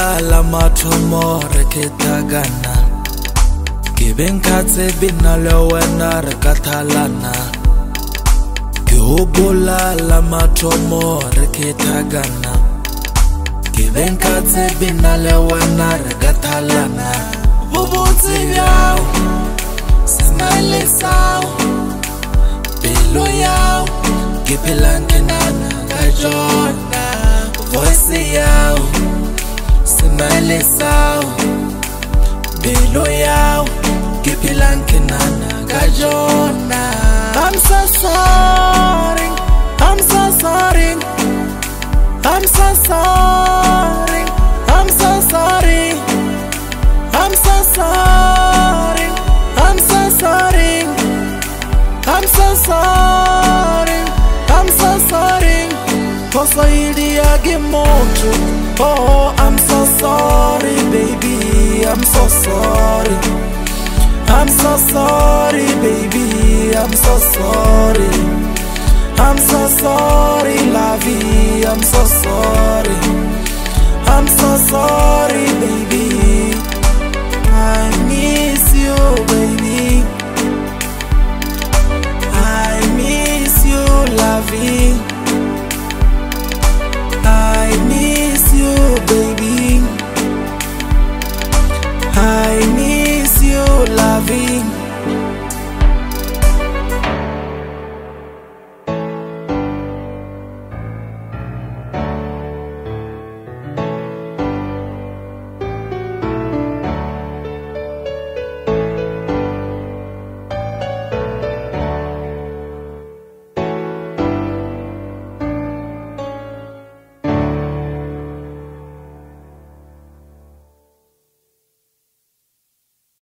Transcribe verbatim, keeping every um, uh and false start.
bola la mathomo re ketagana ke benkatse bina le wena re kathalana ke bola la mathomo re ketagana ke benkatse bina le wena re kathalana bobotse yao smile sao pelo yao ke pelankenana ka jona voice yao smile sao pelo yao ke pelankenana ka jona. I'm so sorry, I'm so sorry, I'm so sorry, I'm so sorry, I'm so sorry, I'm so sorry, I'm so sorry, I'm so sorry. Kosa hili yagemoto. Oh, I'm so sorry, baby, I'm so sorry, I'm so sorry, baby, I'm so sorry, I'm so sorry, lovey, I'm so sorry, I'm so sorry, baby, I miss you, baby.